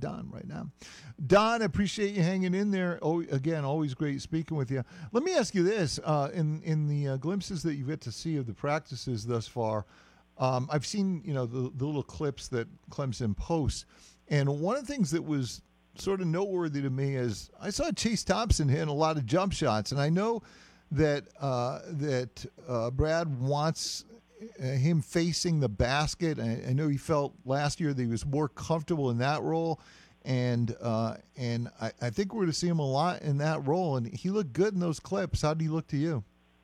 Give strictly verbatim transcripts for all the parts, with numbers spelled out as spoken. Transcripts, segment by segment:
Don right now. Don, I appreciate you hanging in there. Oh, again, always great speaking with you. Let me ask you this: uh, in in the uh, glimpses that you get to see of the practices thus far, um, I've seen you know the, the little clips that Clemson posts, and one of the things that was sort of noteworthy to me is I saw Chase Thompson hitting a lot of jump shots, and I know that uh, that uh, Brad wants uh, him facing the basket. I, I know he felt last year that he was more comfortable in that role, and uh, and I, I think we're going to see him a lot in that role. And he looked good in those clips. How did he look to you?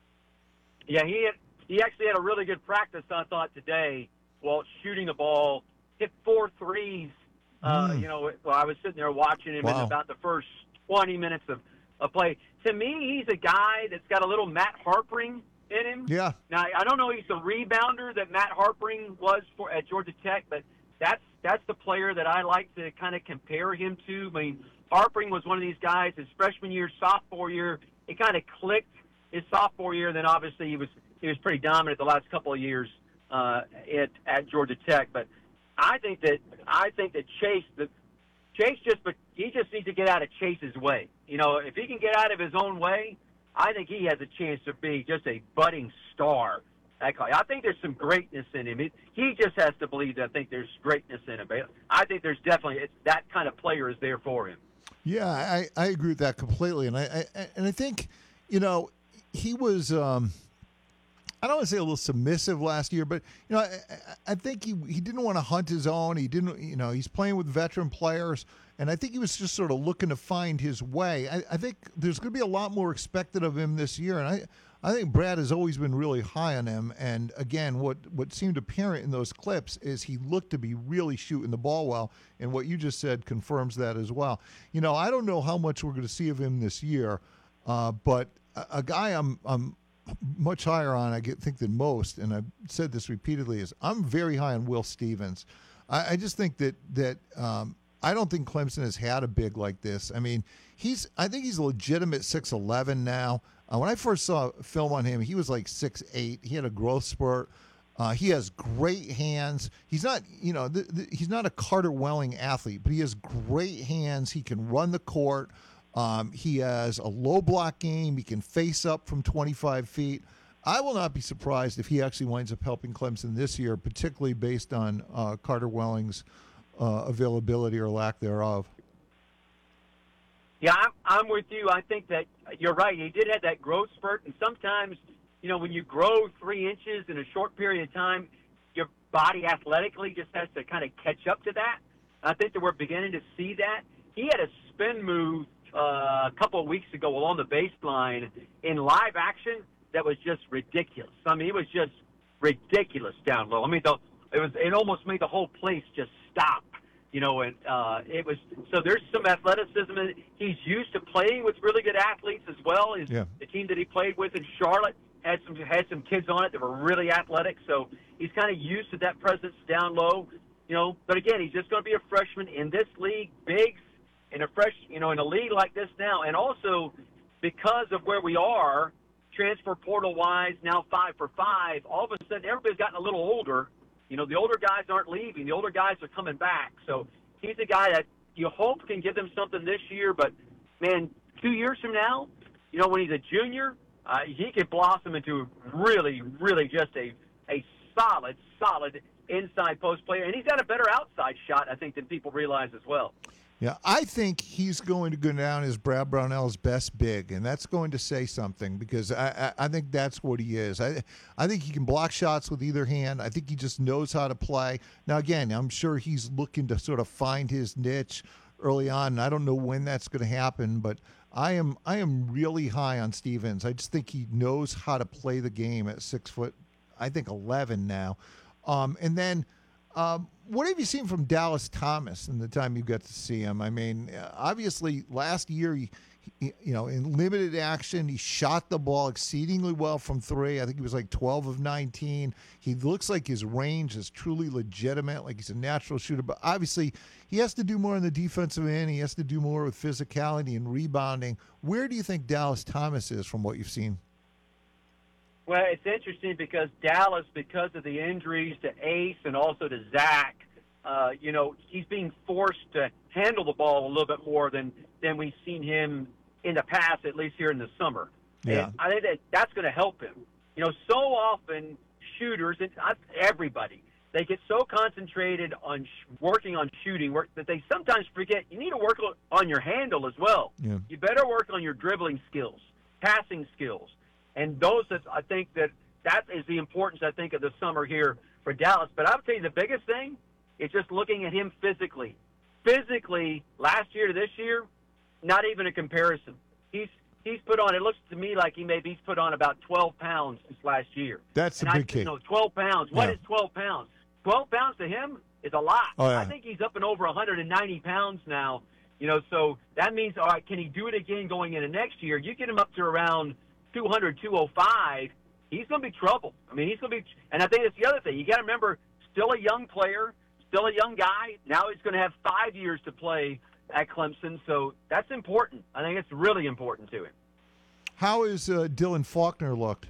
Yeah, he had, he actually had a really good practice, I thought, today while shooting the ball. Hit four threes. Uh, Mm. You know, well, I was sitting there watching him Wow. in about the first twenty minutes of, of play. To me, he's a guy that's got a little Matt Harpering in him. Yeah. Now, I don't know if he's the rebounder that Matt Harpering was for at Georgia Tech, but that's that's the player that I like to kind of compare him to. I mean, Harpering was one of these guys his freshman year, sophomore year. It kind of clicked his sophomore year, and then obviously he was he was pretty dominant the last couple of years uh, at at Georgia Tech. But I think that I think that Chase the Chase just but he just needs to get out of Chase's way. You know, if he can get out of his own way, I think he has a chance to be just a budding star. I think there's some greatness in him. He just has to believe that I think there's greatness in him. I think there's definitely it's, that kind of player is there for him. Yeah, I, I agree with that completely, and I, I and I think you know he was. Um, I don't want to say a little submissive last year, but you know, I, I think he he didn't want to hunt his own. He didn't, you know, he's playing with veteran players, and I think he was just sort of looking to find his way. I, I think there's going to be a lot more expected of him this year, and I I think Brad has always been really high on him. And again, what what seemed apparent in those clips is he looked to be really shooting the ball well, and what you just said confirms that as well. You know, I don't know how much we're going to see of him this year, uh, but a, a guy I'm I'm much higher on, I get, think, than most, and I've said this repeatedly, is I'm very high on Will Stevens. I, I just think that that um, I don't think Clemson has had a big like this. I mean, he's I think he's a legitimate six eleven now. Uh, when I first saw film on him, he was like six eight. He had a growth spurt. Uh, he has great hands. He's not, you know, th- th- he's not a Carter Welling athlete, but he has great hands. He can run the court. Um, he has a low block game. He can face up from twenty-five feet. I will not be surprised if he actually winds up helping Clemson this year, particularly based on uh, Carter Welling's uh, availability or lack thereof. Yeah, I'm, I'm with you. I think that you're right. He did have that growth spurt, and sometimes, you know, when you grow three inches in a short period of time, your body athletically just has to kind of catch up to that. I think that we're beginning to see that. He had a spin move Uh, a couple of weeks ago along the baseline in live action that was just ridiculous. I mean, it was just ridiculous down low. I mean, the, it was it almost made the whole place just stop, you know. And uh, it was so there's some athleticism. In it. He's used to playing with really good athletes as well. His, yeah. The team that he played with in Charlotte had some had some kids on it that were really athletic. So he's kind of used to that presence down low, you know. But again, he's just going to be a freshman in this league. Bigs. In a fresh, you know, in a league like this now, and also because of where we are, transfer portal wise, now five for five. All of a sudden, everybody's gotten a little older. You know, the older guys aren't leaving; the older guys are coming back. So he's a guy that you hope can give them something this year. But man, two years from now, you know, when he's a junior, uh, he could blossom into really, really just a a solid, solid inside post player, and he's got a better outside shot, I think, than people realize as well. Yeah, I think he's going to go down as Brad Brownell's best big, and that's going to say something because I, I, I think that's what he is. I I think he can block shots with either hand. I think he just knows how to play. Now, again, I'm sure he's looking to sort of find his niche early on, and I don't know when that's going to happen, but I am I am really high on Stevens. I just think he knows how to play the game at six foot, I think eleven now, um, and then. Um, what have you seen from Dallas Thomas in the time you got to see him? I mean, obviously last year, he, he, you know, in limited action, he shot the ball exceedingly well from three. I think he was like twelve of nineteen. He looks like his range is truly legitimate, like he's a natural shooter. But obviously, he has to do more on the defensive end. He has to do more with physicality and rebounding. Where do you think Dallas Thomas is from what you've seen? Well, it's interesting because Dallas, because of the injuries to Ace and also to Zach, uh, you know, he's being forced to handle the ball a little bit more than, than we've seen him in the past, at least here in the summer. Yeah. And I think that that's going to help him. You know, so often shooters, and everybody, they get so concentrated on sh- working on shooting work that they sometimes forget you need to work on your handle as well. Yeah. You better work on your dribbling skills, passing skills. And those that I think that that is the importance, I think, of the summer here for Dallas. But I would tell you the biggest thing is just looking at him physically. Physically, last year to this year, not even a comparison. He's he's put on, it looks to me like he maybe he's put on about twelve pounds this last year. That's and a I, big kick. No, twelve pounds. What Yeah. is twelve pounds? twelve pounds to him is a lot. Oh, yeah. I think he's up and over one hundred ninety pounds now. You know, so that means, all right, can he do it again going into next year? You get him up to around two hundred, two oh five, he's going to be trouble. I mean, he's going to be – and I think that's the other thing. You got to remember, still a young player, still a young guy. Now he's going to have five years to play at Clemson, so that's important. I think it's really important to him. How has uh, Dylan Faulkner looked?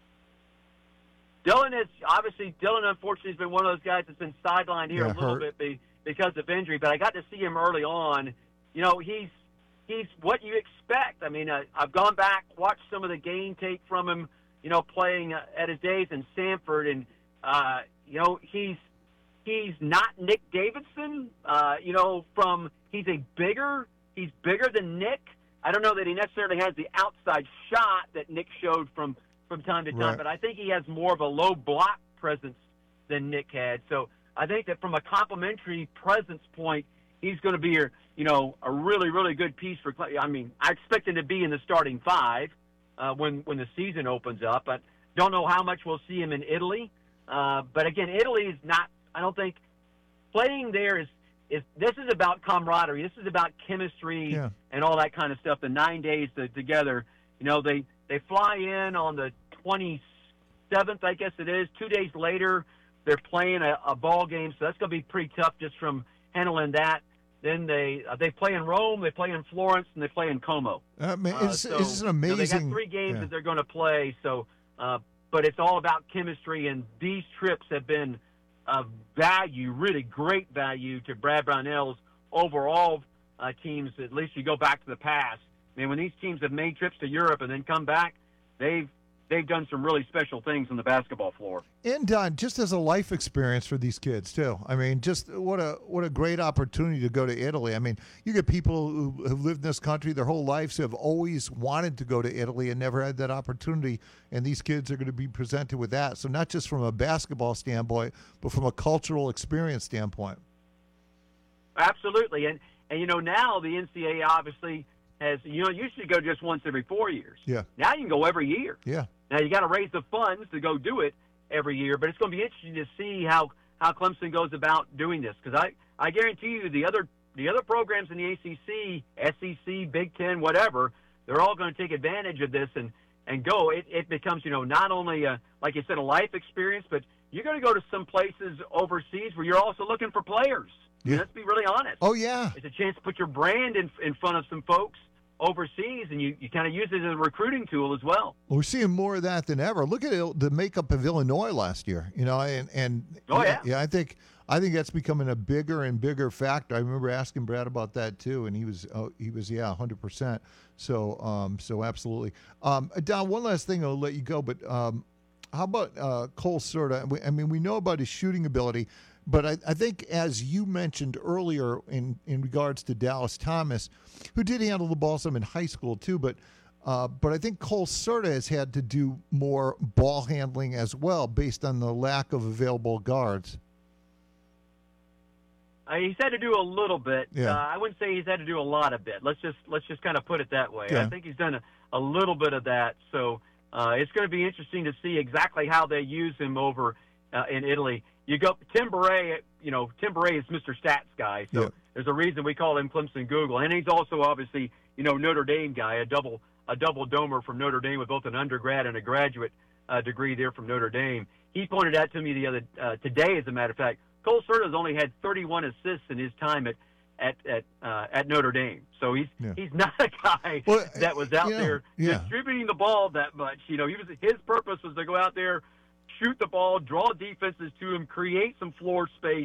Dylan is – obviously, Dylan, unfortunately, has been one of those guys that's been sidelined here Yeah, a little hurt. bit be, because of injury, but I got to see him early on. You know, he's he's what you expect. I mean, uh, I've gone back, watched some of the game tape from him, you know, playing uh, at his days in Sanford, and, uh, you know, he's he's not Nick Davidson, uh, you know, from – he's a bigger – he's bigger than Nick. I don't know that he necessarily has the outside shot that Nick showed from, from time to time, Right. but I think he has more of a low block presence than Nick had. So I think that from a complimentary presence point, he's going to be a, you know, a really, really good piece for Clay. I mean, I expect him to be in the starting five uh, when when the season opens up. But don't know how much we'll see him in Italy. Uh, but again, Italy is not. I don't think playing there is is. This is about camaraderie. This is about chemistry Yeah. and all that kind of stuff. The nine days to, together. You know, they they fly in on the twenty-seventh, I guess it is. Two days later, they're playing a, a ball game, so that's going to be pretty tough just from handling that. Then they uh, they play in Rome, they play in Florence, and they play in Como. Uh, man, Uh, it's, so, it's an you know, amazing. they got three games yeah. that they're going to play. So, uh, but it's all about chemistry, and these trips have been of value, really great value to Brad Brownell's overall uh, teams. At least you go back to the past. I mean, when these teams have made trips to Europe and then come back, they've they've done some really special things on the basketball floor. And Don, just as a life experience for these kids too. I mean, just what a what a great opportunity to go to Italy. I mean, you get people who have lived in this country their whole lives who have always wanted to go to Italy and never had that opportunity, and these kids are going to be presented with that. So not just from a basketball standpoint, but from a cultural experience standpoint. Absolutely, and and you know now the N C double A obviously has, you know, you used to go just once every four years. Yeah. Now you can go every year. Yeah. Now you got to raise the funds to go do it every year, but it's going to be interesting to see how, how Clemson goes about doing this, because I, I guarantee you the other the other programs in the A C C, S E C, Big Ten, whatever, they're all going to take advantage of this and, and go. It, it becomes, you know, not only a, like you said, a life experience, but you're going to go to some places overseas where you're also looking for players. I mean, Yeah. let's be really honest. Oh yeah. It's a chance to put your brand in in front of some folks overseas, and you, you kind of use it as a recruiting tool as well. We're seeing more of that than ever. Look at it, the makeup of Illinois last year, you know, and, and Oh, yeah. yeah, I think I think that's becoming a bigger and bigger factor. I remember asking Brad about that too, and he was oh, he was yeah, one hundred percent. So um, so absolutely. Um, Don, one last thing, I'll let you go, but um, how about uh, Cole Serta? We- I mean, we know about his shooting ability, but I, I think, as you mentioned earlier in, in regards to Dallas Thomas, who did handle the ball some in high school too, but uh, but I think Cole Serta has had to do more ball handling as well based on the lack of available guards. Uh, he's had to do a little bit. Yeah. Uh, I wouldn't say he's had to do a lot of it. Let's just let's just kind of put it that way. Yeah. I think he's done a, a little bit of that. So uh, it's going to be interesting to see exactly how they use him over uh, in Italy. You go Tim Beret. You know, Tim Beret is Mister Stats guy. So Yeah. there's a reason we call him Clemson Google, and he's also obviously, you know, Notre Dame guy, a double a double domer from Notre Dame with both an undergrad and a graduate uh, degree there from Notre Dame. He pointed out to me the other uh, today, as a matter of fact, Cole Serta has only had thirty-one assists in his time at at at, uh, at Notre Dame. So he's Yeah. he's not a guy Well, that was out you know, there yeah. distributing the ball that much. You know, he was his purpose was to go out there, shoot the ball, draw defenses to him, create some floor space.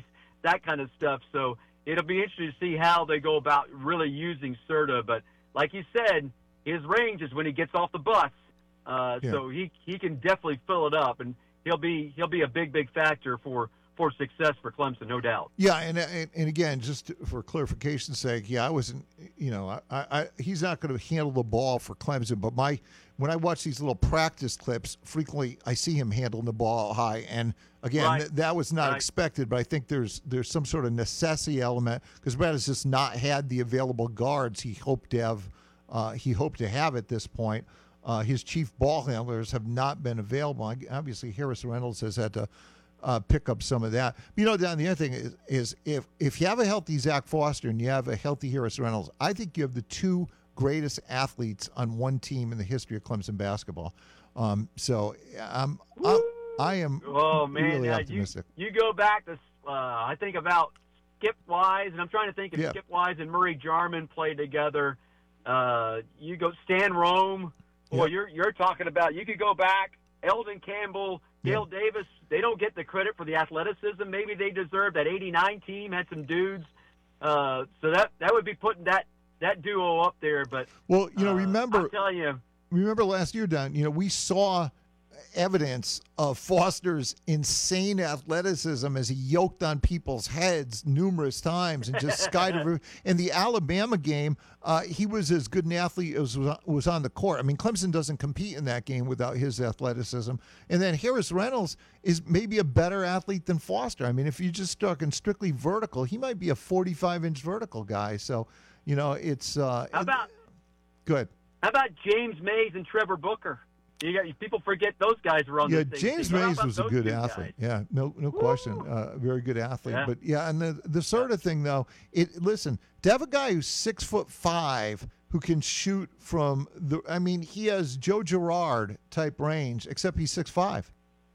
that kind of stuff. So it'll be interesting to see how they go about really using Serta. But like you said, his range is when he gets off the bus. Uh, Yeah. So he he can definitely fill it up, and he'll be he'll be a big big factor for, for success for Clemson, no doubt. Yeah, and, and and again, just for clarification's sake, yeah, I wasn't, you know, I, I he's not going to handle the ball for Clemson, but my when I watch these little practice clips, frequently I see him handling the ball high, and again, Right. th- that was not Right. expected, but I think there's there's some sort of necessity element because Brad has just not had the available guards he hoped to have, uh, he hoped to have at this point. Uh, his chief ball handlers have not been available. Obviously, Harris Reynolds has had to uh, pick up some of that. You know, Don, the other thing is, is if if you have a healthy Zach Foster and you have a healthy Harris Reynolds, I think you have the two greatest athletes on one team in the history of Clemson basketball. Um, so I'm, I'm I am Oh man, really now, you, optimistic. you go back to uh, I think about Skip Wise, and I'm trying to think if Yeah. Skip Wise and Murray Jarman played together. Uh, you go Stan Rome. Boy, Yeah. you're you're talking about. You could go back. Eldon Campbell, Dale Davis. They don't get the credit for the athleticism. Maybe they deserve. That eighty-nine team had some dudes. Uh, so that that would be putting that that duo up there. But Well, you know, uh, remember I'm telling you. remember last year, Don, you know, we saw evidence of Foster's insane athleticism as he yoked on people's heads numerous times and just skydived. In the Alabama game, uh, he was as good an athlete as was was on the court. I mean, Clemson doesn't compete in that game without his athleticism. And then Harris Reynolds is maybe a better athlete than Foster. I mean, if you're just talking strictly vertical, he might be a forty-five inch vertical guy. So, you know, it's uh, How about good. how about James Mays and Trevor Booker? You got people forget those guys were on Yeah, the same James team. How Mays about was a those good two athlete. guys? Yeah, no, no question. Uh, very good athlete. Yeah. But yeah, and the the sort of thing though, it listen, to have a guy who's six foot five who can shoot from the, I mean, he has Joe Girard type range, except he's six five.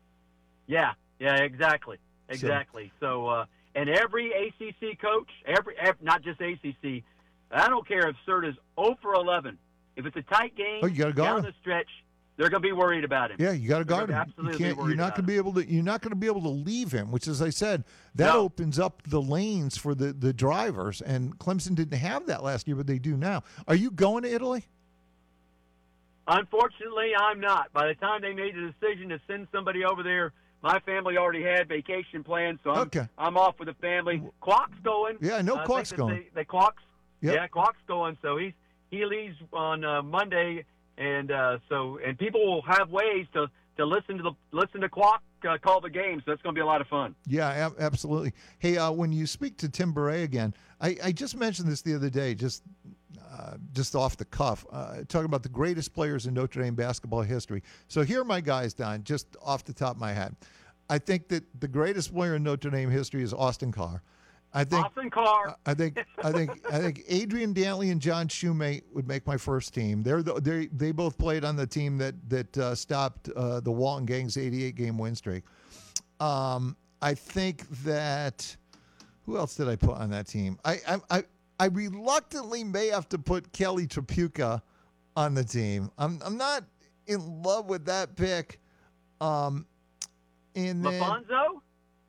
Yeah, yeah, exactly, exactly. So, uh, and every A C C coach, every, every not just A C C, I don't care if Serta's zero for eleven. If it's a tight game Oh, you gotta guard down him. the stretch, they're going to be worried about him. Yeah, you got to They're guard him. gonna You absolutely can't. be You're worried not about going to be able to. You're not going to be able to leave him. Which, as I said, that No. opens up the lanes for the the drivers. And Clemson didn't have that last year, but they do now. Are you going to Italy? Unfortunately, I'm not. By the time they made the decision to send somebody over there, my family already had vacation plans, so I'm, Okay. I'm off with the family. Clark's going. Yeah, I know I Clark's think that going. they- The Clark's, Yep. yeah, Clark's going. So he's he leaves on uh, Monday, and uh, so and people will have ways to, to listen to the listen to Clark uh, call the game. So that's going to be a lot of fun. Yeah, ab- absolutely. Hey, uh, when you speak to Tim Beret again, I, I just mentioned this the other day, just uh, just off the cuff, uh, talking about the greatest players in Notre Dame basketball history. So here are my guys, Don, just off the top of my head. I think that the greatest player in Notre Dame history is Austin Carr. I think Austin Carr. I think I think I think Adrian Dantley and John Shoemate would make my first team. They're the, they they both played on the team that that uh, stopped uh, the Walton Gang's eighty-eight game win streak. Um, I think that who else did I put on that team? I I I, I reluctantly may have to put Kelly Tripucka on the team. I'm I'm not in love with that pick. Um, and then, LaFonso?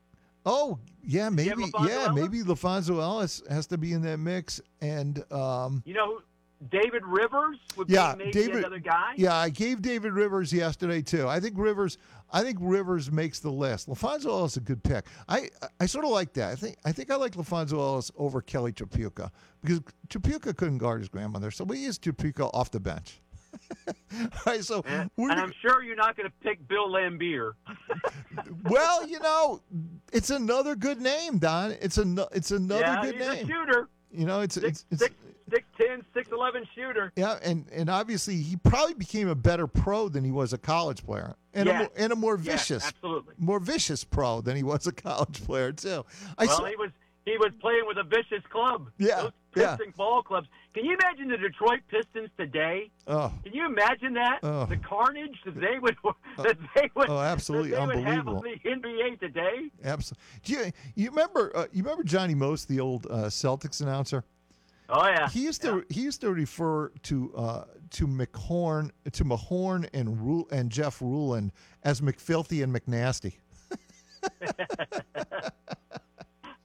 Oh yeah, have maybe LaFonso yeah, Ellis? maybe LaFonso Ellis has to be in that mix, and um, You know, David Rivers would yeah, be maybe David. another guy. Yeah, I gave David Rivers yesterday too. I think Rivers. I think Rivers makes the list. LaFonso Ellis is a good pick. I I sort of like that. I think I think I like LaFonso Ellis over Kelly Tripucka because Tripucka couldn't guard his grandmother, so we used Tripucka off the bench. All right, so And, we're and gonna- I'm sure you're not going to pick Bill Lambier. well, you know, it's another good name, Don. It's a it's another yeah, good he's name. a shooter. You know, it's Six, it's, it's six, six ten, six eleven shooter. yeah, and, and obviously he probably became a better pro than he was a college player, and a Yeah. more, and a more Yeah, vicious, absolutely. more vicious pro than he was a college player too. I Well, saw, he was he was playing with a vicious club. Yeah, Those yeah. Piston ball clubs. Can you imagine the Detroit Pistons today? oh Can you imagine that? Oh. The carnage that they would that they would oh, absolutely that they would have unbelievable. on the N B A today? absolutely. Do you you remember uh, you remember Johnny Most, the old uh, Celtics announcer? Oh yeah. He used to he used to refer to uh, to McHorn to Mahorn and Ru- and Jeff Ruland as McFilthy and McNasty.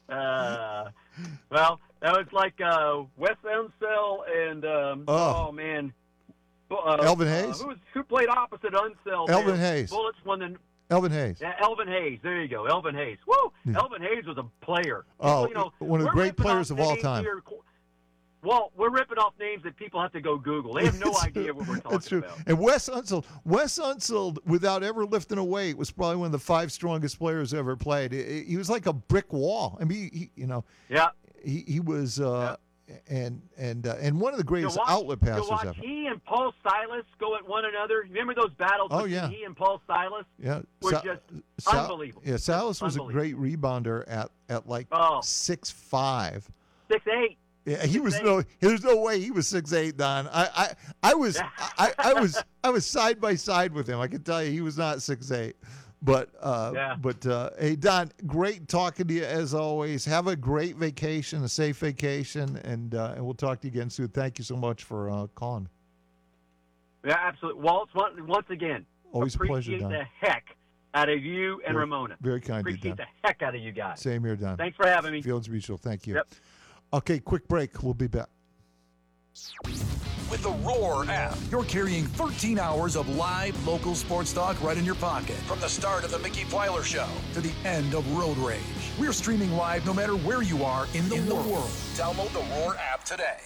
uh, well, that was like uh, Wes Unseld and um, Oh. oh man, uh, Elvin uh, Hayes? who, was, who played opposite Unseld? Elvin there? Hayes. Bullets won the. Elvin Hayes. Yeah, Elvin Hayes. There you go, Elvin Hayes. Woo! Yeah. Elvin Hayes was a player. Oh, you know, one of the we're great ripping players off of all names time. here. Well, we're ripping off names that people have to go Google. They have no That's idea true. what we're talking That's true. about. And Wes Unseld, Wes Unseld, without ever lifting a weight, was probably one of the five strongest players ever played. He he was like a brick wall. I mean, he, you know, Yeah. he he was, uh, and and uh, and one of the To greatest watch, outlet to passers watch ever. he and Paul Silas go at one another. Remember those battles Oh, between yeah. he and Paul Silas? Yeah, were Sa- just Sa- unbelievable. Yeah, Salas was a Unbelievable. great rebounder at at like Oh. six five. Six eight. Yeah, he was Six, no. There's no way he was six eight. Don, I, I, I was, I, I was, I was side by side with him. I can tell you, he was not six eight. But, uh, Yeah. but uh, hey, Don, great talking to you as always. Have a great vacation, a safe vacation, and uh, and we'll talk to you again soon. Thank you so much for uh, calling. Yeah, absolutely. Waltz, once once again, Always a pleasure, appreciate Don. the heck out of you and Very- Ramona. Very kind of you, Appreciate Don. the heck out of you guys. Same here, Don. Thanks for having me. Fields Mutual. Thank you. Yep. Okay, quick break. We'll be back. With the Roar app, you're carrying thirteen hours of live local sports talk right in your pocket. From the start of the Mickey Plyler Show to the end of Road Rage. We're streaming live no matter where you are in the, in world. the world. Download the Roar app today.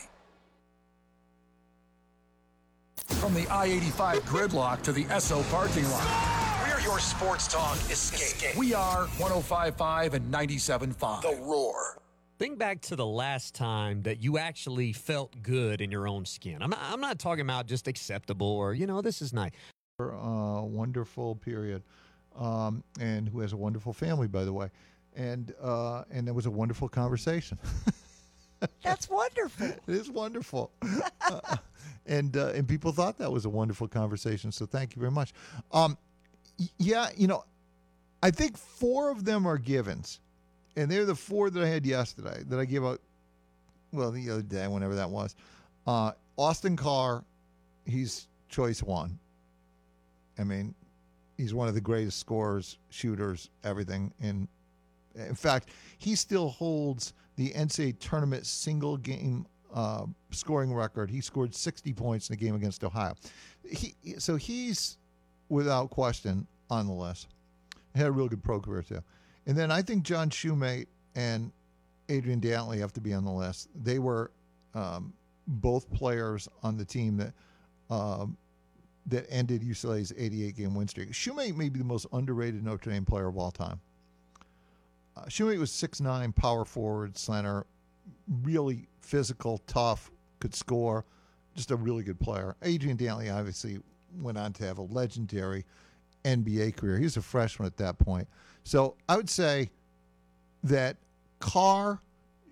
From the I eighty-five gridlock to the Esso parking lot. We're your sports talk escape. We are one oh five point five and ninety-seven point five. The Roar. Think back to the last time that you actually felt good in your own skin. I'm not, I'm not talking about just acceptable or, you know, this is nice. Uh, wonderful period, um, and who has a wonderful family, by the way, and uh, and it was a wonderful conversation. That's wonderful. It is wonderful, uh, and uh, and people thought that was a wonderful conversation. So thank you very much. Um, y- yeah, you know, I think four of them are givens, and they're the four that I had yesterday that I gave out. Well, the other day, whenever that was, uh, Austin Carr, he's choice one. I mean, he's one of the greatest scorers, shooters, everything. In in fact, he still holds the N C double A tournament single game uh, scoring record. He scored sixty points in a game against Ohio. He so he's without question on the list. He had a real good pro career too. And then I think John Shoemate and Adrian Dantley have to be on the list. They were um, both players on the team that. Um, that ended U C L A's eighty-eight game win streak. Shoemate may be the most underrated Notre Dame player of all time. Uh, Shoemate was six nine, power forward, center, really physical, tough, could score, just a really good player. Adrian Dantley obviously went on to have a legendary N B A career. He was a freshman at that point. So I would say that Carr,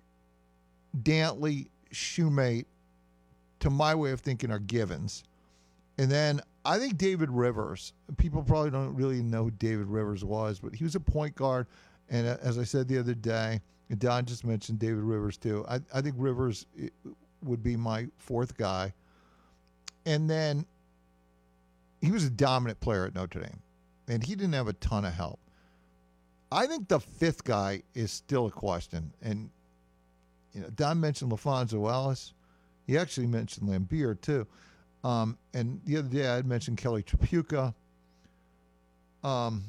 Dantley, Shoemate, to my way of thinking, are givens. And then I think David Rivers, people probably don't really know who David Rivers was, but he was a point guard. And as I said the other day, and Don just mentioned David Rivers too. I, I think Rivers would be my fourth guy. And then he was a dominant player at Notre Dame, and he didn't have a ton of help. I think the fifth guy is still a question. And, you know, Don mentioned LaFonso Ellis. He actually mentioned Lambeer too. Um, and the other day I had mentioned Kelly Tripucka. Um,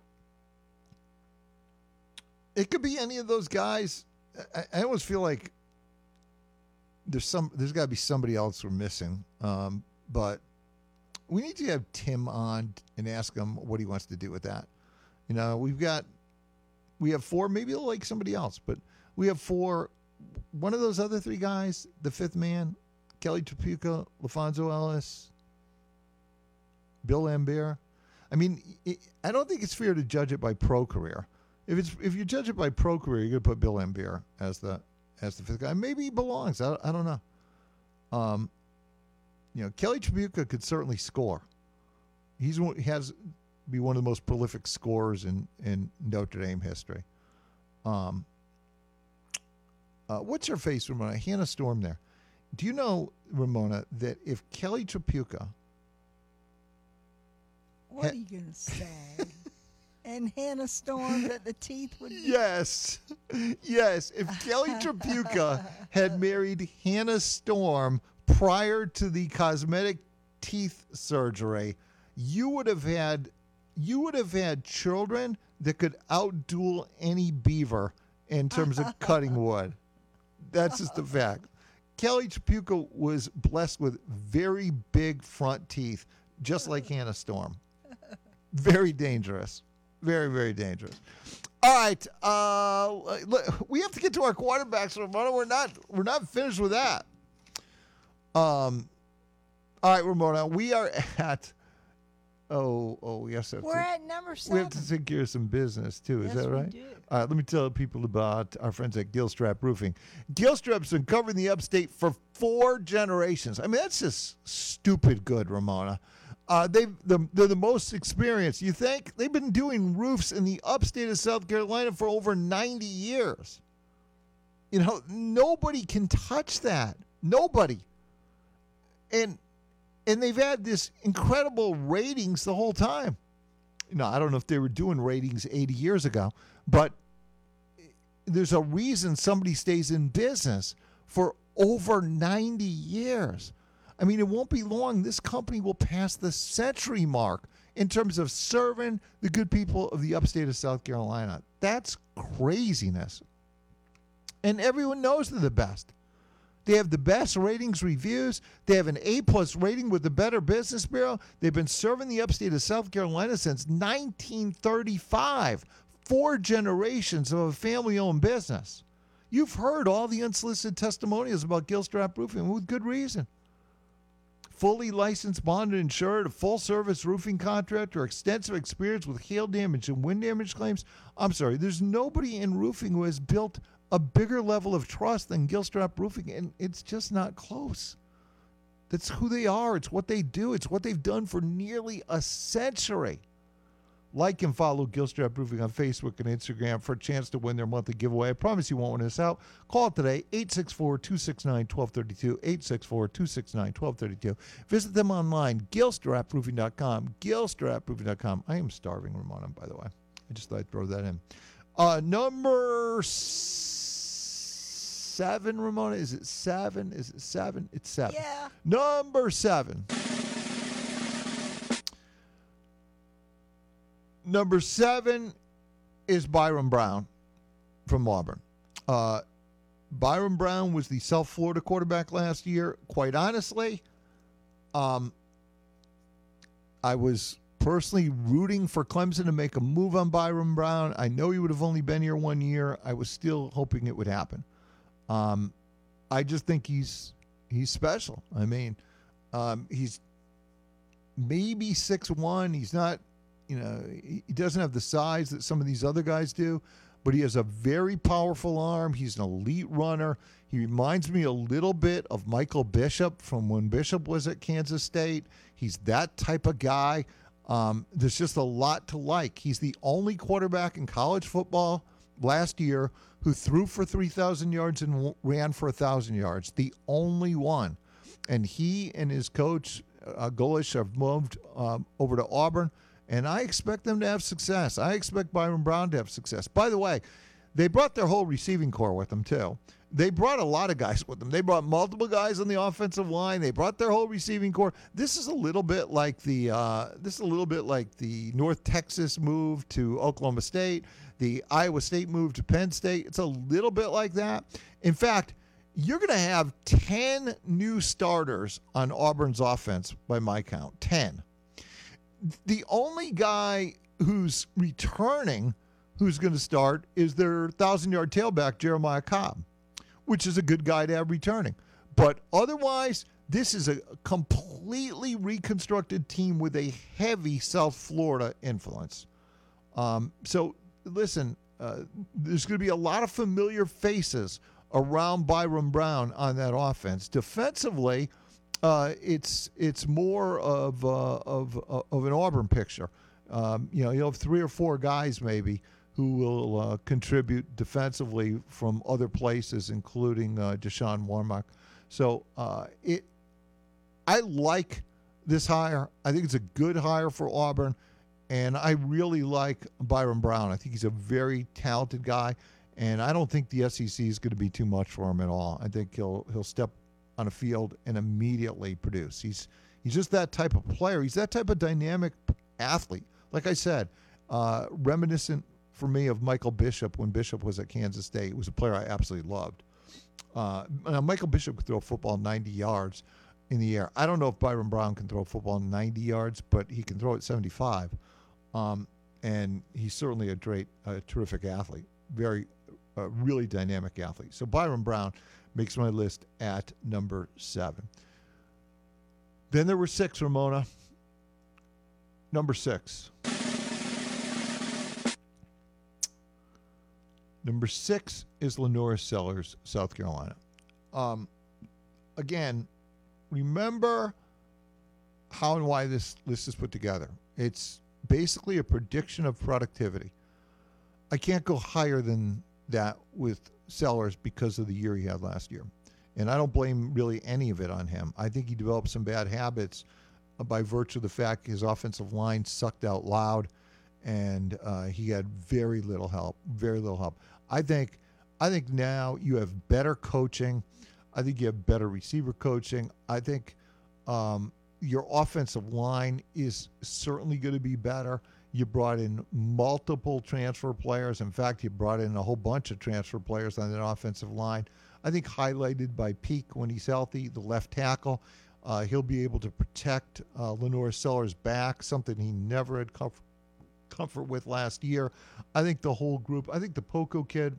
it could be any of those guys. I, I almost feel like there's some. There's got to be somebody else we're missing. Um, but we need to have Tim on and ask him what he wants to do with that. You know, we've got we have four. Maybe he'll like somebody else, but we have four. One of those other three guys, the fifth man. Kelly Tripucka, LaFonso Ellis, Bill Lambier. I mean, it, I don't think it's fair to judge it by pro career. If it's if you judge it by pro career, you're going to put Bill Lambier as the as the fifth guy. Maybe he belongs. I, I don't know. Um, you know, Kelly Tripucka could certainly score. He's he has be one of the most prolific scorers in in Notre Dame history. Um, uh, what's her face, Ramona? Hannah Storm there. Do you know, Ramona, that if Kelly Tripucka... What are you going to say? And Hannah Storm that the teeth would. Yes. Yes. If Kelly Tripucka had married Hannah Storm prior to the cosmetic teeth surgery, you would have had you would have had children that could outduel any beaver in terms of cutting wood. That's just the fact. Kelly Tripucka was blessed with very big front teeth, just like Hannah Storm. Very dangerous. Very, very dangerous. All right, uh, look, we have to get to our quarterbacks, Ramona. We're not, we're not finished with that. Um, all right, Ramona, we are at. Oh, oh, yes. We're to, at number seven. We have to take care of some business too. Is Yes, that we right? do. All right, let me tell people about our friends at Gilstrap Roofing. Gilstrap's been covering the upstate for four generations. I mean, that's just stupid good, Ramona. Uh, they've the, they're the most experienced. You think they've been doing roofs in the upstate of South Carolina for over ninety years? You know, nobody can touch that. Nobody. And and they've had this incredible ratings the whole time. You know, I don't know if they were doing ratings eighty years ago, but there's a reason somebody stays in business for over ninety years. I mean, it won't be long. This company will pass the century mark in terms of serving the good people of the upstate of South Carolina. That's craziness. And everyone knows they're the best. They have the best ratings, reviews. They have an A-plus rating with the Better Business Bureau. They've been serving the upstate of South Carolina since nineteen thirty-five. Four generations of a family-owned business. You've heard all the unsolicited testimonials about Gilstrap Roofing with good reason. Fully licensed, bonded, insured, a full-service roofing contractor, extensive experience with hail damage and wind damage claims. I'm sorry, there's nobody in roofing who has built a bigger level of trust than Gilstrap Roofing, and it's just not close. That's who they are. It's what they do. It's what they've done for nearly a century. Like and follow Gilstrap Roofing on Facebook and Instagram for a chance to win their monthly giveaway. I promise you won't want to miss out. Call today, eight six four, two six nine, one two three two, eight six four, two six nine, one two three two. Visit them online, gilstrap roofing dot com, gilstrap roofing dot com. I am starving, Ramona, by the way. I just thought I'd throw that in. Uh, number seven, Ramona, is it seven? Is it seven? It's seven. Yeah. Number seven. Number seven is Byron Brown from Auburn. Uh, Byron Brown was the South Florida quarterback last year. Quite honestly, um, I was personally rooting for Clemson to make a move on Byron Brown. I know he would have only been here one year. I was still hoping it would happen. Um, I just think he's he's special. I mean, um, he's maybe six one. He's not. You know, he doesn't have the size that some of these other guys do, but he has a very powerful arm. He's an elite runner. He reminds me a little bit of Michael Bishop from when Bishop was at Kansas State. He's that type of guy. Um, there's just a lot to like. He's the only quarterback in college football last year who threw for three thousand yards and w- ran for one thousand yards. The only one. And he and his coach, uh, Golish, have moved um, over to Auburn. And I expect them to have success. I expect Byron Brown to have success. By the way, they brought their whole receiving corps with them, too. They brought a lot of guys with them. They brought multiple guys on the offensive line. They brought their whole receiving corps. This is a little bit like the uh, this is a little bit like the North Texas move to Oklahoma State, the Iowa State move to Penn State. It's a little bit like that. In fact, you're going to have ten new starters on Auburn's offense by my count. ten. The only guy who's returning who's going to start is their thousand-yard tailback, Jeremiah Cobb, which is a good guy to have returning. But otherwise, this is a completely reconstructed team with a heavy South Florida influence. Um, so, listen, uh, there's going to be a lot of familiar faces around Byron Brown on that offense. Defensively, Uh, it's it's more of uh, of uh, of an Auburn picture. Um, you know, you'll have three or four guys maybe who will uh, contribute defensively from other places, including uh, Deshaun Warmack. So uh, it, I like this hire. I think it's a good hire for Auburn, And I really like Byron Brown. I think he's a very talented guy, and I don't think the S E C is going to be too much for him at all. I think he'll he'll step on a field and immediately produce. He's he's just that type of player. He's that type of dynamic athlete. Like I said, uh, reminiscent for me of Michael Bishop when Bishop was at Kansas State. He was a player I absolutely loved. Uh, now Michael Bishop could throw a football ninety yards in the air. I don't know if Byron Brown can throw a football ninety yards, but he can throw it seventy-five. Um, and he's certainly a great, a terrific athlete, very, uh, really dynamic athlete. So Byron Brown makes my list at number seven. Then there were six, Ramona. Number six. Number six is Lenora Sellers, South Carolina. Um, again, remember how and why this list is put together. It's basically a prediction of productivity. I can't go higher than that with Sellers because of the year he had last year. And I don't blame really any of it on him. I think he developed some bad habits by virtue of the fact his offensive line sucked out loud, and uh, he had very little help, very little help. I think I think now you have better coaching. I think you have better receiver coaching. I think um, your offensive line is certainly going to be better. You brought in multiple transfer players. In fact, you brought in a whole bunch of transfer players on that offensive line. I think highlighted by Peak when he's healthy, the left tackle. Uh, he'll be able to protect uh, Lenora Sellers' back, something he never had comfort, comfort with last year. I think the whole group, I think the Poco kid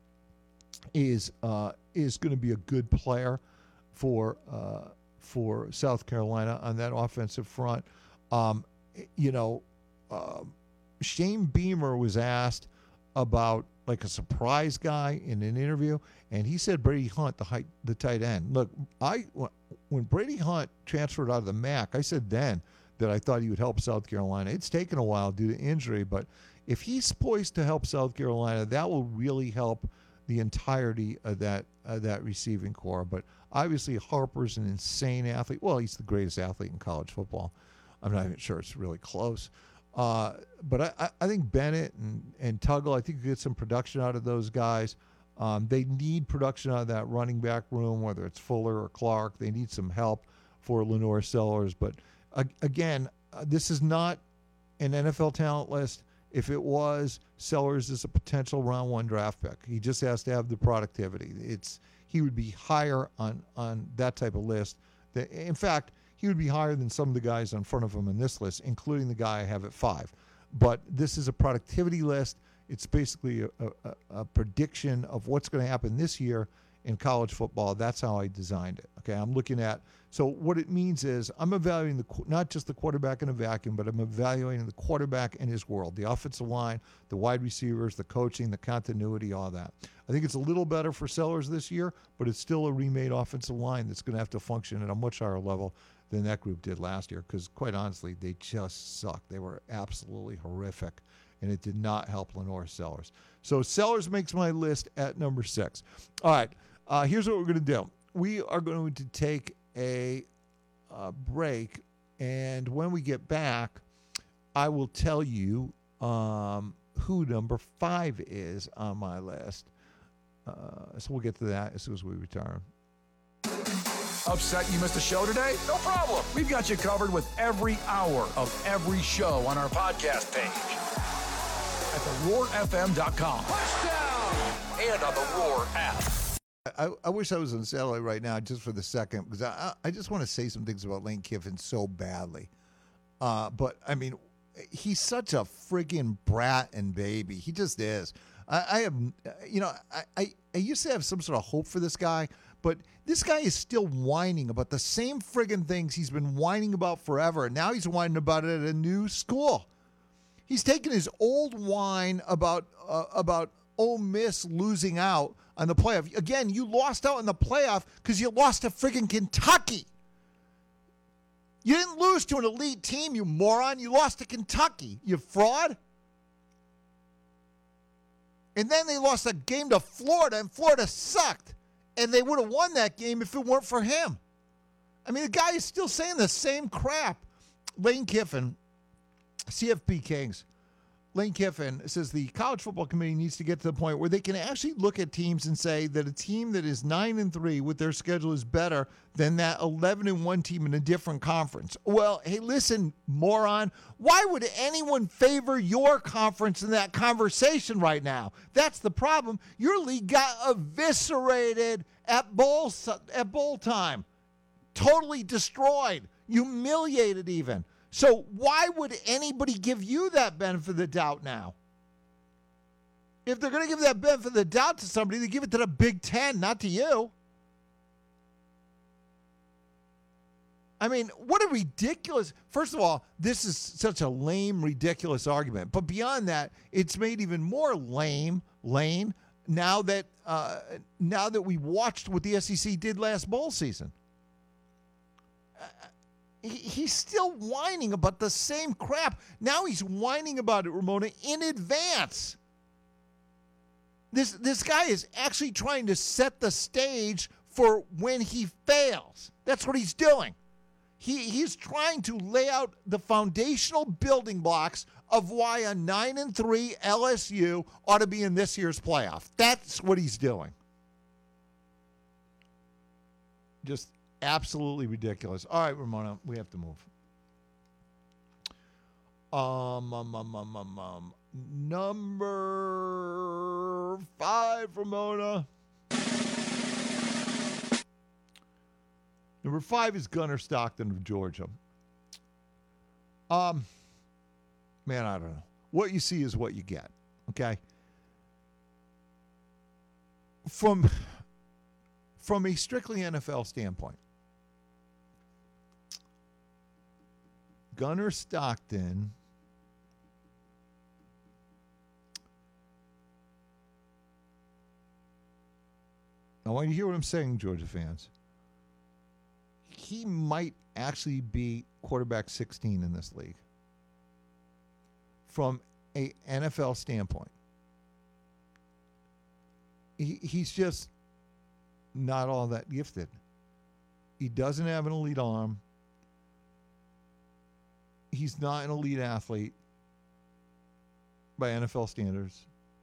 is uh, is going to be a good player for uh, for South Carolina on that offensive front. Um, you know, uh, Shane Beamer was asked about like a surprise guy in an interview, and he said Brady Hunt, the height, the tight end. Look, I when Brady Hunt transferred out of the M A C, I said then that I thought he would help South Carolina. It's taken a while due to injury, but if he's poised to help South Carolina, that will really help the entirety of that of that receiving core. But obviously Harper's an insane athlete. Well, he's the greatest athlete in college football. I'm not even sure it's really close. Uh, but I, I think Bennett and, and Tuggle, I think you get some production out of those guys. Um, they need production out of that running back room, whether it's Fuller or Clark. They need some help for Lenore Sellers. But uh, again, uh, this is not an N F L talent list. If it was, Sellers is a potential round one draft pick. He just has to have the productivity. It's he would be higher on, on that type of list. That, in fact, he would be higher than some of the guys in front of him in this list, including the guy I have at five. But this is a productivity list. It's basically a, a, a prediction of what's going to happen this year in college football. That's how I designed it. Okay, I'm looking at, so what it means is I'm evaluating the not just the quarterback in a vacuum, but I'm evaluating the quarterback in his world, the offensive line, the wide receivers, the coaching, the continuity, all that. I think it's a little better for Sellers this year, but it's still a remade offensive line that's going to have to function at a much higher level than that group did last year, because quite honestly, they just sucked. They were absolutely horrific, and it did not help Lenore Sellers. So Sellers makes my list at number six. All right, uh, here's what we're going to do. We are going to take a uh, break, and when we get back, I will tell you um, who number five is on my list. Uh, so we'll get to that as soon as we return. Upset you missed a show today? No problem. We've got you covered with every hour of every show on our podcast page at the roar f m dot com. Touchdown! And on the Roar app. I, I wish I was on satellite right now just for the second, because I, I just want to say some things about Lane Kiffin so badly. Uh, but, I mean, he's such a friggin' brat and baby. He just is. I, I have, you know, I, I, I used to have some sort of hope for this guy, but this guy is still whining about the same friggin' things he's been whining about forever, and now he's whining about it at a new school. He's taken his old whine about uh, about Ole Miss losing out on the playoff. Again, you lost out in the playoff because you lost to friggin' Kentucky. You didn't lose to an elite team, you moron. You lost to Kentucky, you fraud. And then they lost a game to Florida, and Florida sucked. And they would have won that game if it weren't for him. I mean, the guy is still saying the same crap. Lane Kiffin, C F P Kings. Lane Kiffin says the college football committee needs to get to the point where they can actually look at teams and say that a team that is nine and three with their schedule is better than that eleven and one team in a different conference. Well, hey, listen, moron, why would anyone favor your conference in that conversation right now? That's the problem. Your league got eviscerated at bowl at bowl time, totally destroyed, humiliated even. So why would anybody give you that benefit of the doubt now? If they're going to give that benefit of the doubt to somebody, they give it to the Big Ten, not to you. I mean, what a ridiculous... First of all, this is such a lame, ridiculous argument. But beyond that, it's made even more lame, lame, now that, uh, now that we watched what the S E C did last bowl season. He's still whining about the same crap. Now he's whining about it, Ramona, in advance. This this guy is actually trying to set the stage for when he fails. That's what he's doing. He he's trying to lay out the foundational building blocks of why a nine and three L S U ought to be in this year's playoff. That's what he's doing. Just absolutely ridiculous. All right, Ramona, we have to move. Um, um, um, um, um, um. Number five, Ramona. Number five is Gunnar Stockton of Georgia. Um, man, I don't know. What you see is what you get, okay? From, from a strictly N F L standpoint, Gunnar Stockton I want you to hear what I'm saying, Georgia fans. He might actually be quarterback sixteen in this league from a N F L standpoint. He, he's just not all that gifted. He doesn't have an elite arm. He's not an elite athlete by N F L standards.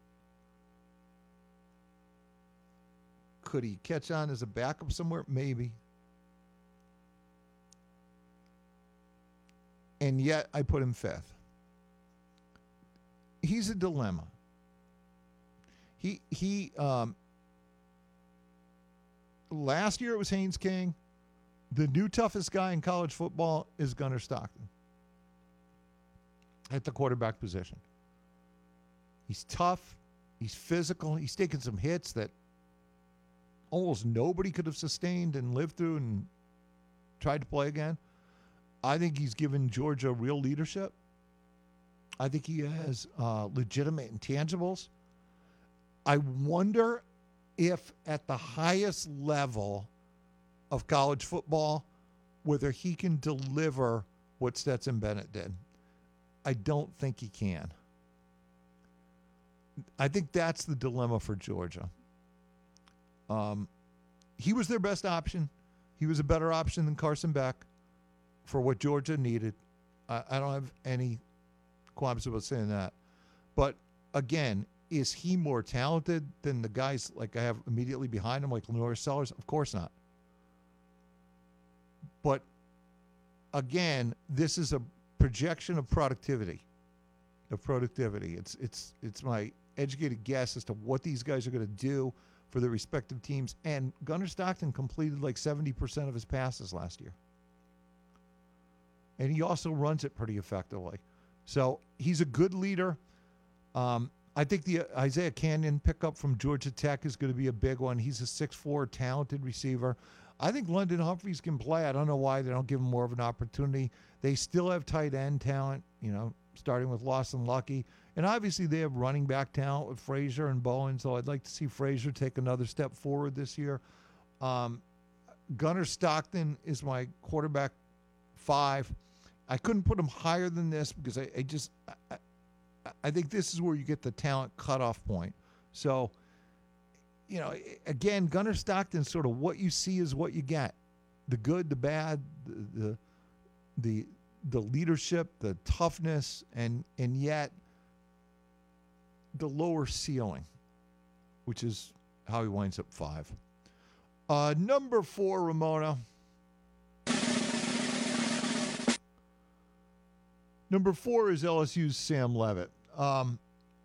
Could he catch on as a backup somewhere? Maybe. And yet I put him fifth. He's a dilemma. He he um, last year it was Haynes King. The new toughest guy in college football is Gunnar Stockton at the quarterback position. He's tough. He's physical. He's taken some hits that almost nobody could have sustained and lived through and tried to play again. I think he's given Georgia real leadership. I think he has uh, legitimate intangibles. I wonder if at the highest level of college football, whether he can deliver what Stetson Bennett did. I don't think he can. I think that's the dilemma for Georgia. Um, he was their best option. He was a better option than Carson Beck for what Georgia needed. I, I don't have any qualms about saying that. But again, is he more talented than the guys like I have immediately behind him, like Lenore Sellers? Of course not. But again, this is a projection of productivity. Of productivity. It's it's it's my educated guess as to what these guys are going to do for their respective teams. And Gunnar Stockton completed like seventy percent of his passes last year. And he also runs it pretty effectively. So he's a good leader. Um, I think the Isaiah Canyon pickup from Georgia Tech is going to be a big one. He's a six foot four talented receiver. I think London Humphreys can play. I don't know why they don't give him more of an opportunity. They still have tight end talent, you know, starting with Lawson Lucky. And obviously they have running back talent with Frazier and Bowen, so I'd like to see Frazier take another step forward this year. Um, Gunnar Stockton is my quarterback five. I couldn't put him higher than this because I, I just I, I think this is where you get the talent cutoff point. So, you know, again, Gunnar Stockton, sort of what you see is what you get. The good, the bad, the the the, the leadership, the toughness, and and yet the lower ceiling, which is how he winds up five. Uh, number four, Ramona. Number four is L S U's Sam Levitt. Um,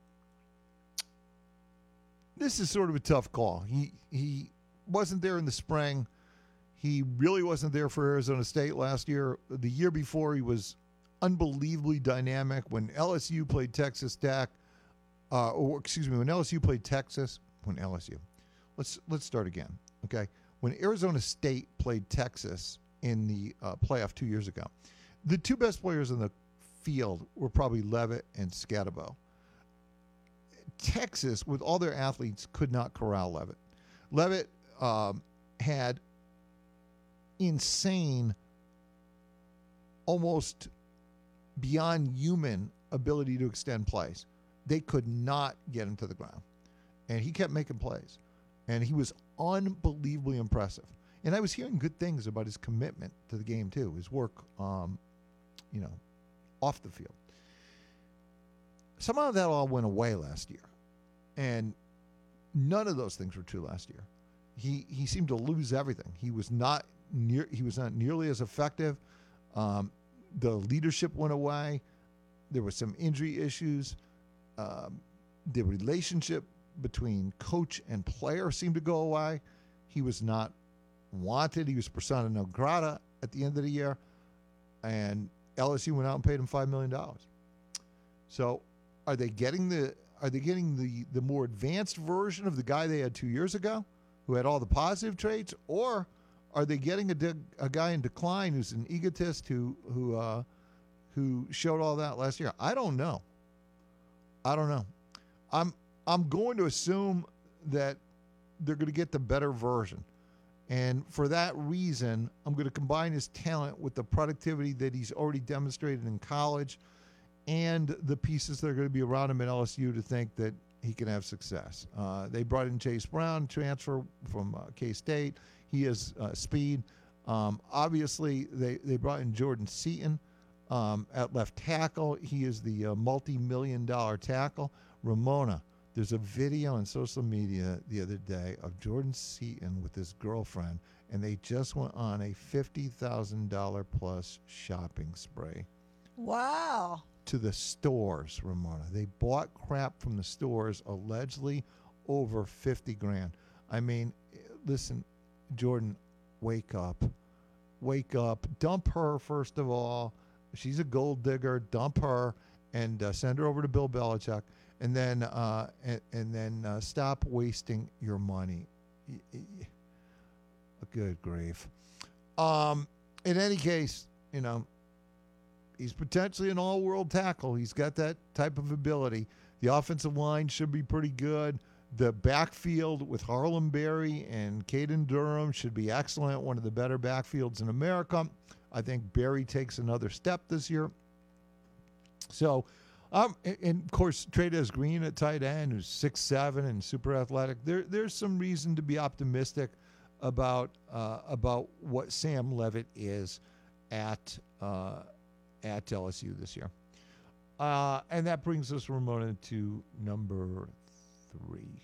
this is sort of a tough call. He he wasn't there in the spring. He really wasn't there for Arizona State last year. The year before, he was unbelievably dynamic. When L S U played Texas Tech, uh, or excuse me, when L S U played Texas, when L S U, let's let's start again. Okay, when Arizona State played Texas in the uh, playoff two years ago, the two best players in the field were probably Levitt and Scatabo. Texas, with all their athletes, could not corral Levitt. Levitt um, had insane, almost beyond human ability to extend plays. They could not get him to the ground. And he kept making plays. And he was unbelievably impressive. And I was hearing good things about his commitment to the game, too. His work, um, you know, off the field. Somehow that all went away last year. And none of those things were true last year. He he seemed to lose everything. He was not near he was not nearly as effective. Um, the leadership went away. There were some injury issues. Um, the relationship between coach and player seemed to go away. He was not wanted. He was persona non grata at the end of the year. And L S U went out and paid him five million dollars. So are they getting the are they getting the, the more advanced version of the guy they had two years ago who had all the positive traits, or are they getting a, de- a guy in decline who's an egotist who who uh, who showed all that last year? I don't know. I don't know. I'm I'm going to assume that they're going to get the better version. And for that reason, I'm going to combine his talent with the productivity that he's already demonstrated in college and the pieces that are going to be around him at L S U to think that he can have success. Uh, they brought in Chase Brown, transfer from uh, K-State. He has uh, speed. Um, obviously, they, they brought in Jordan Seaton um, at left tackle. He is the uh, multi-million dollar tackle. Ramona, there's a video on social media the other day of Jordan Seaton with his girlfriend, and they just went on a fifty thousand dollars plus shopping spree. Wow. To the stores, Ramona. They bought crap from the stores, allegedly over fifty grand. I mean, listen, Jordan, wake up. Wake up. Dump her, first of all. She's a gold digger. Dump her and uh, send her over to Bill Belichick. And then uh, and, and then uh, stop wasting your money. Good grief. Um, in any case, you know, he's potentially an all-world tackle. He's got that type of ability. The offensive line should be pretty good. The backfield with Harlem Berry and Caden Durham should be excellent, one of the better backfields in America. I think Berry takes another step this year. So, um, and, and of course, Trey'Dez Green at tight end, who's six seven and super athletic. There, there's some reason to be optimistic about uh, about what Sam Levitt is at uh, at L S U this year. Uh, and that brings us, Ramona, to number three.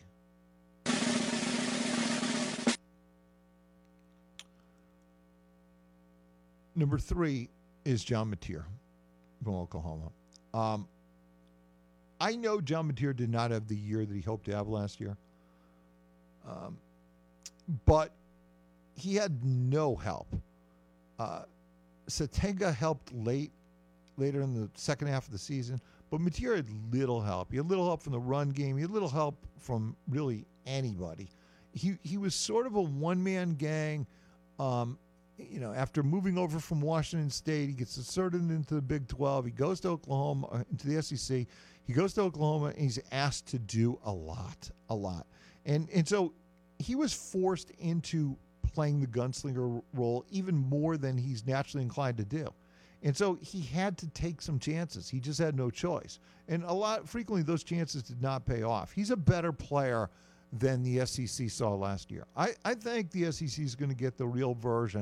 Number three is John Mateer from Oklahoma. Um, I know John Mateer did not have the year that he hoped to have last year. Um, but he had no help. Uh, Satenga helped late, later in the second half of the season, but Mateer had little help. He had little help from the run game. He had little help from really anybody. He he was sort of a one-man gang. Um, you know, after moving over from Washington State, he gets inserted into the Big twelve. He goes to Oklahoma, uh, into the S E C. He goes to Oklahoma, and he's asked to do a lot, a lot. And and so he was forced into playing the gunslinger role even more than he's naturally inclined to do. And so he had to take some chances. He just had no choice. And a lot, frequently, those chances did not pay off. He's a better player than the S E C saw last year. I, I think the S E C is going to get the real version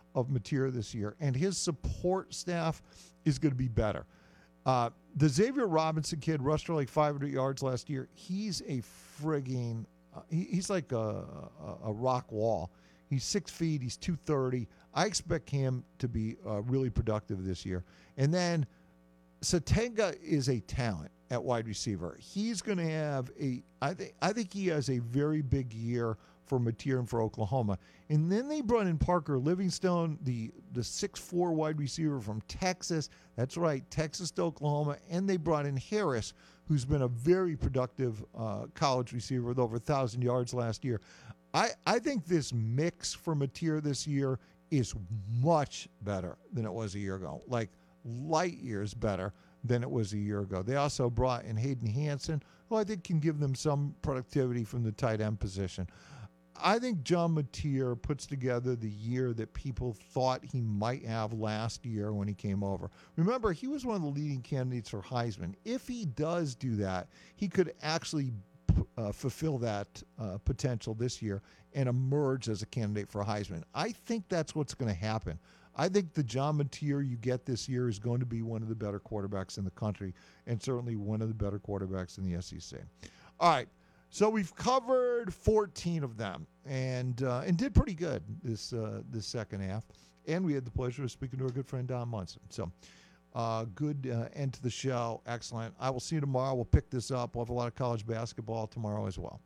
of Mateer this year, and his support staff is going to be better. Uh, the Xavier Robinson kid rushed for like five hundred yards last year. He's a frigging, uh, he, he's like a, a, a rock wall. He's six feet. He's two thirty. I expect him to be uh, really productive this year. And then Satenga is a talent at wide receiver. He's going to have a, I think, I think he has a very big year for Mateer and for Oklahoma. And then they brought in Parker Livingstone, the the six foot four wide receiver from Texas. That's right, Texas to Oklahoma. And they brought in Harris, who's been a very productive uh, college receiver with over one thousand yards last year. I, I think this mix for Mateer this year is much better than it was a year ago, like light years better than it was a year ago. They also brought in Hayden Hansen, who I think can give them some productivity from the tight end position. I think John Mateer puts together the year that people thought he might have last year when he came over. Remember, he was one of the leading candidates for Heisman. If he does do that, he could actually uh, fulfill that uh, potential this year and emerge as a candidate for Heisman. I think that's what's going to happen. I think the John Mateer you get this year is going to be one of the better quarterbacks in the country, and certainly one of the better quarterbacks in the S E C. All right. So we've covered fourteen of them, and uh, and did pretty good this uh, this second half. And we had the pleasure of speaking to our good friend Don Munson. So uh, good uh, end to the show. Excellent. I will see you tomorrow. We'll pick this up. We'll have a lot of college basketball tomorrow as well.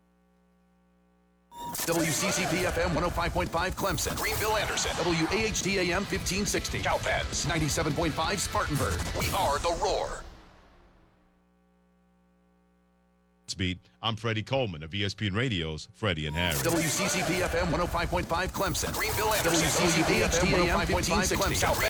W C C P F M one oh five point five Clemson, Greenville, Anderson, W A H T A M fifteen sixty, Cowpens, ninety-seven point five Spartanburg. We are the Roar. Beat. I'm Freddie Coleman of E S P N Radio's Freddie and Harry. W C C P F M one oh five point five Clemson, Greenville, Anderson, W C C P F M one oh five point five Clemson.